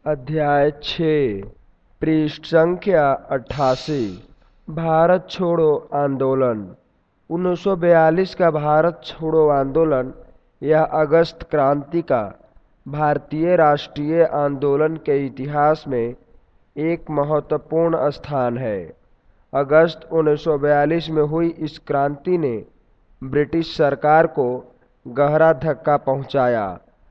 अध्याय 6 पृष्ठ संख्या 88। भारत छोड़ो आंदोलन। 1942 का भारत छोड़ो आंदोलन यह अगस्त क्रांति का भारतीय राष्ट्रीय आंदोलन के इतिहास में एक महत्वपूर्ण स्थान है। अगस्त 1942 में हुई इस क्रांति ने ब्रिटिश सरकार को गहरा धक्का पहुंचाया।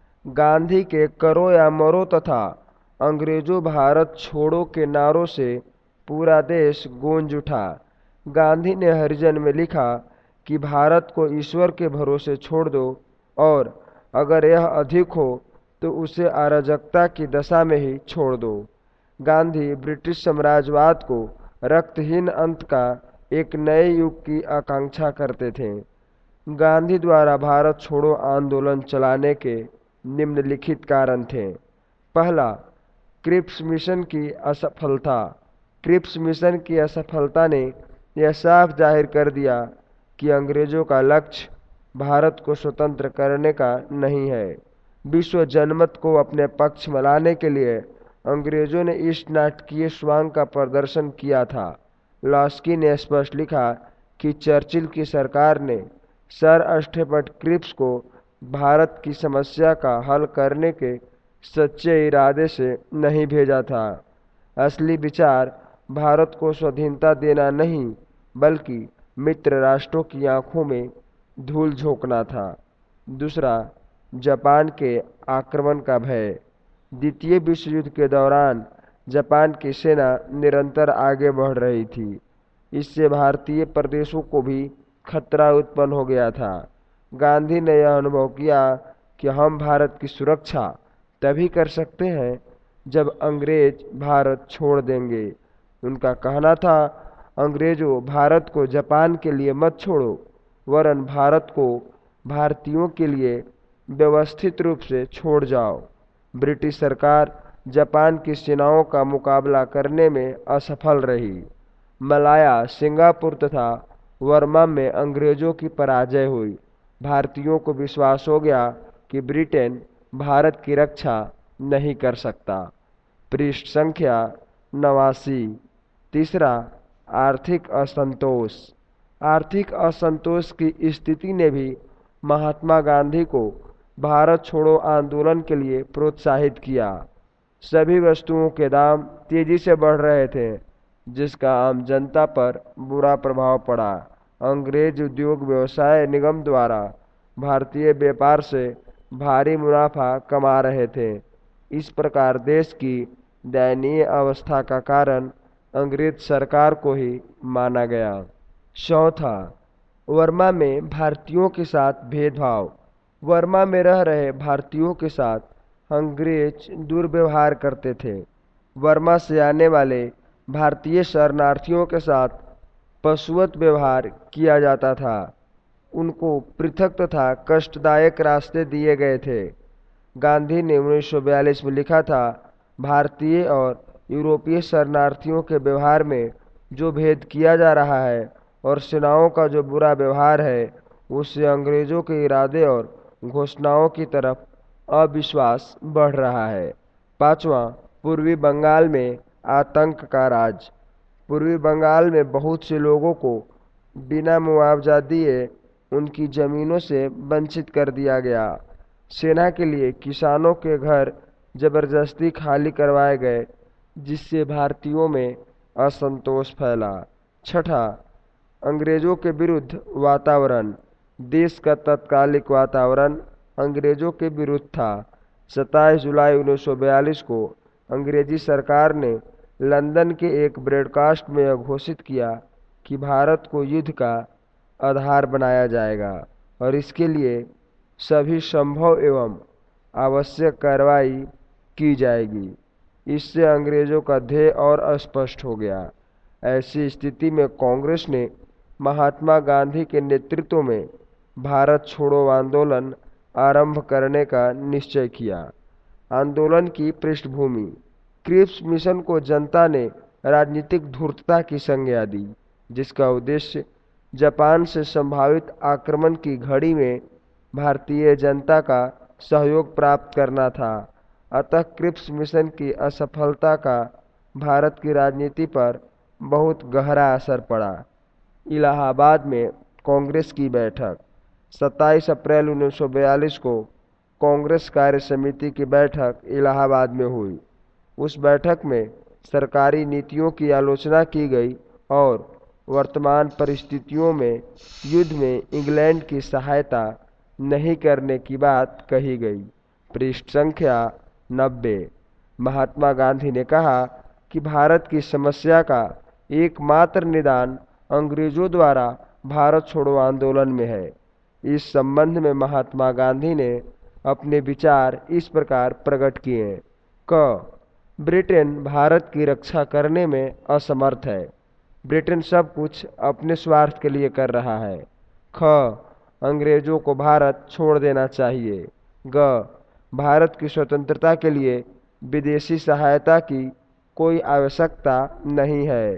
गांधी के करो या मरो तथा अंग्रेजों भारत छोड़ो के नारों से पूरा देश गूंज उठा। गांधी ने हरिजन में लिखा कि भारत को ईश्वर के भरोसे छोड़ दो और अगर यह अधिक हो तो उसे अराजकता की दशा में ही छोड़ दो। गांधी ब्रिटिश साम्राज्यवाद को रक्तहीन अंत का एक नए युग की आकांक्षा करते थे। गांधी द्वारा भारत छोड़ो आंदोलन चलाने के निम्नलिखित कारण थे। पहला, क्रिप्स मिशन की असफलता। क्रिप्स मिशन की असफलता ने यह साफ जाहिर कर दिया कि अंग्रेजों का लक्ष्य भारत को स्वतंत्र करने का नहीं है। विश्व जनमत को अपने पक्ष में लाने के लिए अंग्रेजों ने इस नाटकीय स्वांग का प्रदर्शन किया था। लॉस्की ने स्पष्ट लिखा कि चर्चिल की सरकार ने सर स्टेफन क्रिप्स को भारत की समस्या का हल करने के सच्चे इरादे से नहीं भेजा था। असली विचार भारत को स्वाधीनता देना नहीं बल्कि मित्र राष्ट्रों की आंखों में धूल झोंकना था। दूसरा, जापान के आक्रमण का भय। द्वितीय विश्व युद्ध के दौरान जापान की सेना निरंतर आगे बढ़ रही थी। इससे भारतीय प्रदेशों को भी खतरा उत्पन्न हो गया था। गांधी ने यह अनुभव किया कि हम भारत की सुरक्षा तभी कर सकते हैं जब अंग्रेज भारत छोड़ देंगे। उनका कहना था, अंग्रेजों भारत को जापान के लिए मत छोड़ो वरन भारत को भारतीयों के लिए व्यवस्थित रूप से छोड़ जाओ। ब्रिटिश सरकार जापान की सेनाओं का मुकाबला करने में असफल रही। मलाया, सिंगापुर तथा बर्मा में अंग्रेजों की पराजय हुई। भारतीयों को विश्वास हो गया कि ब्रिटेन भारत की रक्षा नहीं कर सकता। पृष्ठ संख्या 89। तीसरा, आर्थिक असंतोष। आर्थिक असंतोष की स्थिति ने भी महात्मा गांधी को भारत छोड़ो आंदोलन के लिए प्रोत्साहित किया। सभी वस्तुओं के दाम तेजी से बढ़ रहे थे जिसका आम जनता पर बुरा प्रभाव पड़ा। अंग्रेज उद्योग व्यवसाय निगम द्वारा भारतीय व्यापार से भारी मुनाफा कमा रहे थे। इस प्रकार देश की दयनीय अवस्था का कारण अंग्रेज सरकार को ही माना गया। चौथा, बर्मा में भारतीयों के साथ भेदभाव। बर्मा में रह रहे भारतीयों के साथ अंग्रेज दुर्व्यवहार करते थे। बर्मा से आने वाले भारतीय शरणार्थियों के साथ पशुवत व्यवहार किया जाता था। उनको पृथक तथा कष्टदायक रास्ते दिए गए थे। गांधी ने 1942 में लिखा था, भारतीय और यूरोपीय शरणार्थियों के व्यवहार में जो भेद किया जा रहा है और सेनाओं का जो बुरा व्यवहार है उससे अंग्रेजों के इरादे और घोषणाओं की तरफ अविश्वास बढ़ रहा है। पांचवा, पूर्वी बंगाल में आतंक का राज। पूर्वी बंगाल में बहुत से लोगों को बिना मुआवजा दिए उनकी जमीनों से वंचित कर दिया गया। सेना के लिए किसानों के घर जबरदस्ती खाली करवाए गए जिससे भारतीयों में असंतोष फैला। छठा, अंग्रेजों के विरुद्ध वातावरण। देश का तत्कालिक वातावरण अंग्रेजों के विरुद्ध था। 27 जुलाई 1942 को अंग्रेजी सरकार ने लंदन के एक ब्रॉडकास्ट में यह घोषित किया कि भारत को युद्ध का आधार बनाया जाएगा और इसके लिए सभी संभव एवं आवश्यक कार्रवाई की जाएगी। इससे अंग्रेजों का ध्येय और स्पष्ट हो गया। ऐसी स्थिति में कांग्रेस ने महात्मा गांधी के नेतृत्व में भारत छोड़ो आंदोलन आरंभ करने का निश्चय किया। आंदोलन की पृष्ठभूमि। क्रिप्स मिशन को जनता ने राजनीतिक धूर्तता की संज्ञा दी जिसका उद्देश्य जापान से संभावित आक्रमण की घड़ी में भारतीय जनता का सहयोग प्राप्त करना था। अतः क्रिप्स मिशन की असफलता का भारत की राजनीति पर बहुत गहरा असर पड़ा। इलाहाबाद में कांग्रेस की बैठक 27 अप्रैल 1942 को कांग्रेस कार्य समिति की बैठक इलाहाबाद में हुई। उस बैठक में सरकारी नीतियों की आलोचना की गई और वर्तमान परिस्थितियों में युद्ध में इंग्लैंड की सहायता नहीं करने की बात कही गई। पृष्ठ संख्या 90। महात्मा गांधी ने कहा कि भारत की समस्या का एकमात्र निदान अंग्रेजों द्वारा भारत छोड़ो आंदोलन में है। इस संबंध में महात्मा गांधी ने अपने विचार इस प्रकार प्रकट किए। क ब्रिटेन भारत की रक्षा करने में असमर्थ है। ब्रिटेन सब कुछ अपने स्वार्थ के लिए कर रहा है। ख अंग्रेजों को भारत छोड़ देना चाहिए। ग भारत की स्वतंत्रता के लिए विदेशी सहायता की कोई आवश्यकता नहीं है।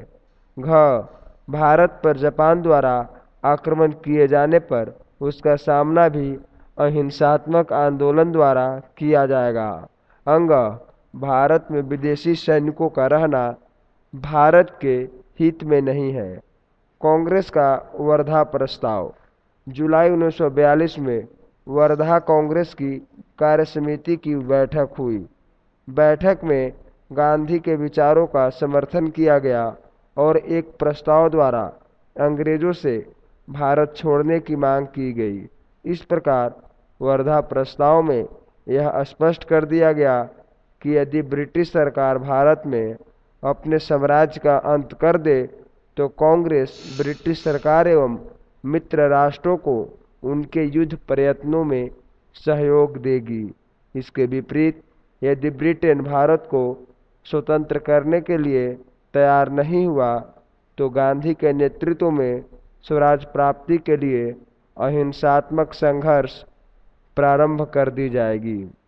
घ भारत पर जापान द्वारा आक्रमण किए जाने पर उसका सामना भी अहिंसात्मक आंदोलन द्वारा किया जाएगा। अंग भारत में विदेशी सैनिकों का रहना भारत के हित में नहीं है। कांग्रेस का वर्धा प्रस्ताव। जुलाई 1942 में वर्धा कांग्रेस की कार्यसमिति की बैठक हुई। बैठक में गांधी के विचारों का समर्थन किया गया और एक प्रस्ताव द्वारा अंग्रेजों से भारत छोड़ने की मांग की गई। इस प्रकार वर्धा प्रस्ताव में यह स्पष्ट कर दिया गया कि यदि ब्रिटिश सरकार भारत में अपने साम्राज्य का अंत कर दे तो कांग्रेस ब्रिटिश सरकार एवं मित्र राष्ट्रों को उनके युद्ध प्रयत्नों में सहयोग देगी। इसके विपरीत यदि ब्रिटेन भारत को स्वतंत्र करने के लिए तैयार नहीं हुआ तो गांधी के नेतृत्व में स्वराज प्राप्ति के लिए अहिंसात्मक संघर्ष प्रारंभ कर दी जाएगी।